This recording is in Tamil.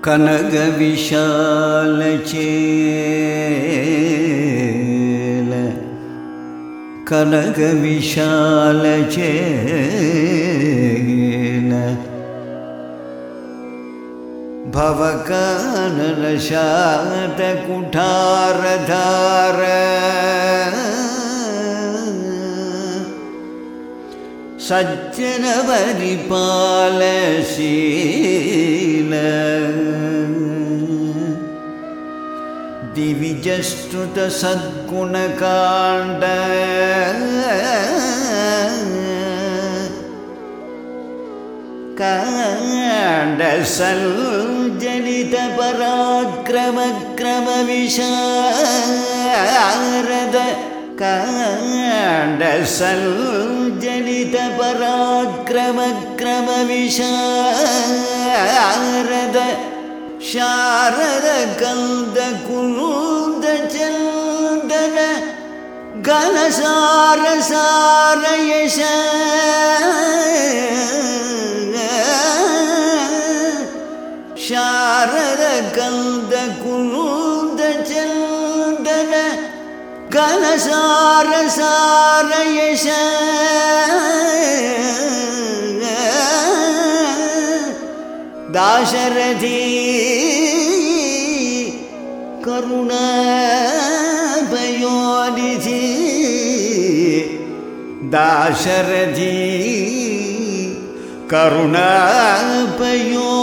கனக விஷால சேல கனக விஷால சேல பவகானன சாத குடாரதார சஜ்ஜன பரிபாலசீல திவிஜஸ்ருத சத்குணகாண்ட காண்ட சஞ்சலித பராக்கிரம க்ரம விஷாரத காண்ட சஞ்சலித பராக்கிரம க்ரம விஷாரத ಶಾರದ ಕಂದ ಕುಂದ ಚಂದನ ಘನಸಾರ ಸಾರ ಯಶ ಶಾರದ ಕಂದ ಕುಂದ ಚಂದನ ಘನಸಾರ ಸಾರ ಯಶ दाशरथी करुणाभयोनिधि दाशरथी करुणाभयो